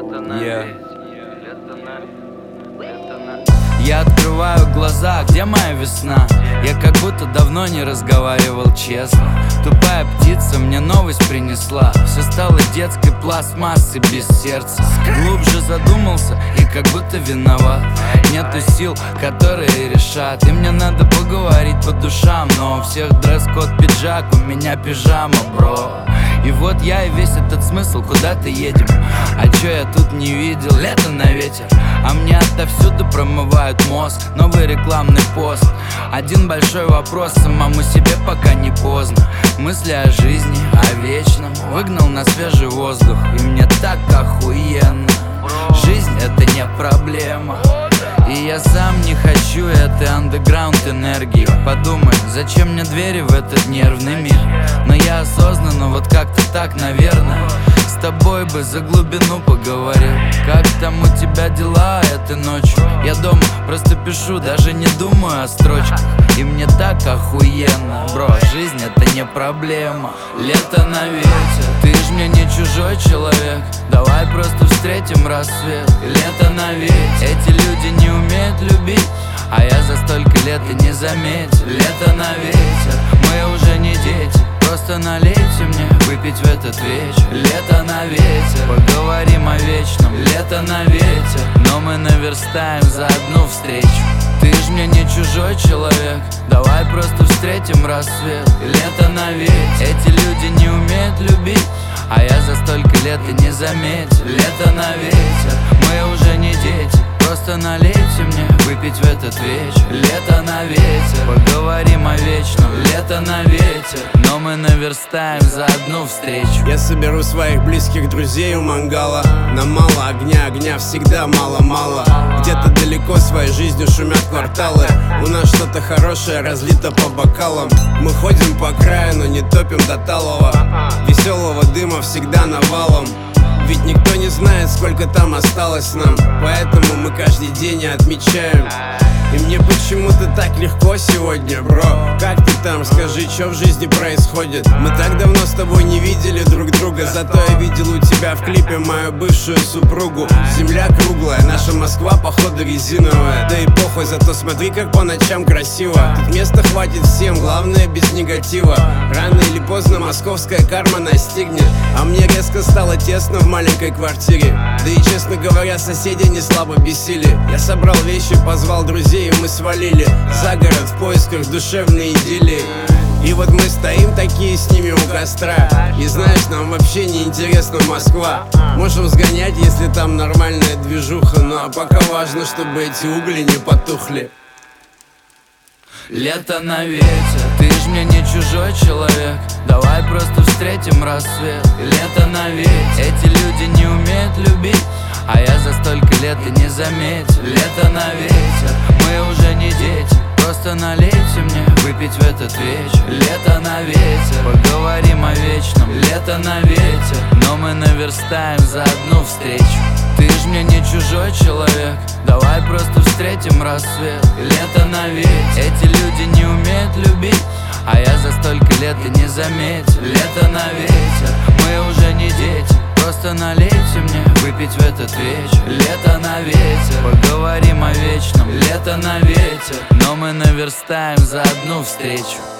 Я открываю глаза, где моя весна? Я как будто давно не разговаривал честно. Тупая птица мне новость принесла. Все стало детской пластмассой без сердца. Глубже задумался и как будто виноват. Нету сил, которые решат. И мне надо поговорить по душам. Но у всех дресс-код пиджак, у меня пижама, бро. И вот я и весь этот смысл, куда-то едем. А чё я тут не видел? Лето на ветер. А мне отовсюду промывают мозг. Новый рекламный пост. Один большой вопрос самому себе, пока не поздно. Мысли о жизни, о вечном. Выгнал на свежий воздух. И мне так охуенно. Жизнь это не проблема. И я сам не хочу этой андеграунд энергии. Подумай, зачем мне двери в этот нервный мир? Но я осознанно, вот как-то так, наверное. С тобой бы за глубину поговорил. Как там у тебя дела этой ночью? Я дома просто пишу, даже не думаю о строчках. И мне так охуенно. Бро, жизнь это не проблема. Лето на ветер. Ты ж мне не чужой человек. Давай просто встретим рассвет. Лето на ветер. Эти люди не умеют любить, а я за столько лет и не заметил. Лето на ветер. Мы уже не дети. Просто налейте мне выпить в этот вечер. Лето на ветер. Поговорим о вечном. Лето на ветер. Но мы наверстаем за одну встречу. Ты ж мне не чужой человек. Давай просто встретим рассвет. Лето на ветер. Эти люди не умеют любить, а я за столько лет и не заметил. Лето на ветер. Мы уже не дети. Просто налейте мне выпить в этот вечер. Лето на ветер. Поговорим о вечном. Лето на ветер. Но мы наверстаем за одну встречу. Я соберу своих близких друзей у мангала. Нам мало огня, огня всегда мало-мало. Где-то далеко своей жизнью шумят кварталы. У нас что-то хорошее разлито по бокалам. Мы ходим по краю, но не топим до талого. Веселого дыма всегда навалом. Ведь никто не знает, сколько там осталось нам. Поэтому мы каждый день отмечаем. И мне почему-то так легко сегодня, бро. Как ты там, скажи, что в жизни происходит? Мы так давно с тобой не видели друг друга. Зато я видел у тебя в клипе мою бывшую супругу. Земля круглая, наша Москва походу резиновая. Да и похуй, зато смотри, как по ночам красиво. Тут места хватит всем, главное без негатива. Рано или поздно московская карма настигнет. А мне резко стало тесно в маленькой квартире. Да и, честно говоря, соседи не слабо бесили. Я собрал вещи, позвал друзей, и мы свалили за город в поисках душевной идиллии. И вот мы стоим такие с ними у костра. И знаешь, нам вообще не интересна Москва. Можем сгонять, если там нормальная движуха. Ну а пока важно, чтобы эти угли не потухли. Лето на ветер. Ты ж мне не чужой человек. Давай просто встретим рассвет. Лето на ветер. Эти люди не умеют любить, а я за столько лет и не заметил. Лето на ветер. Мы уже не дети. Просто налейте мне выпить в этот вечер. Лето на ветер. Поговорим о вечном. Лето на ветер. Но мы наверстаем за одну встречу. Ты ж мне не чужой человек. Давай просто встретим рассвет. Лето на ветер. Эти люди не умеют любить, а я за столько лет и не заметил. Лето на ветер. Мы уже не дети. Просто налейте мне выпить в этот вечер. Лето на ветер. Поговорим о вечном. Лето на ветер. Но мы наверстаем за одну встречу.